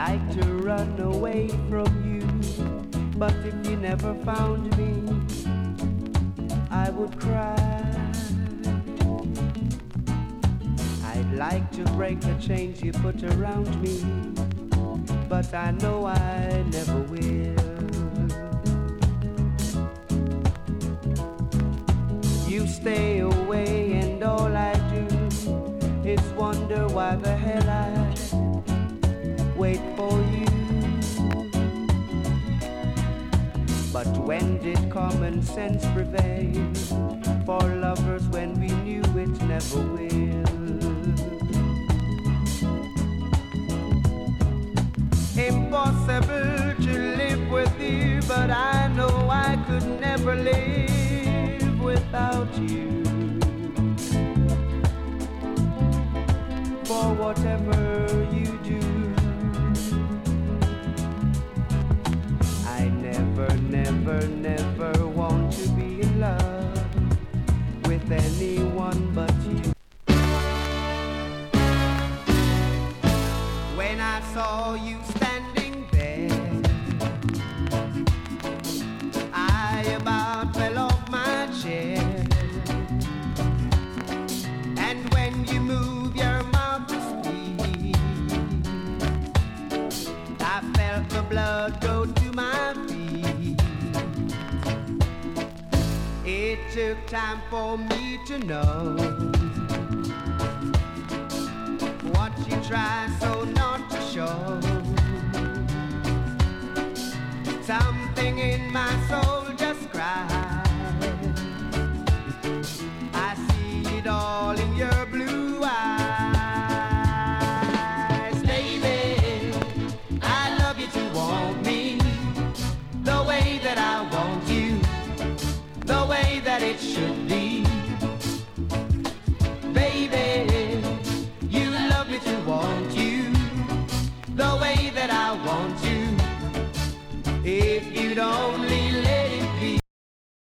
like to run away from you, but if you never found me, I would cry. I'd like to break the chains you put around me, but I know I never will. You stay away and all I do is wonder why the hell I wait for you. But when did common sense prevail for lovers when we knew it never will? Impossible to live with you, but I know I could never live without you. For whatever you do, I never, never, never want to be in love with anyone but you. When I saw you standing there, I about fell off my chair. And when you move your mouth to speak, I felt the blood go to my feet. It took time for me to know what you try so not to show. Something in my soul just cried. I see it all in your blue eyes. Baby, I love you to want me the way that I want you, the way that it should be.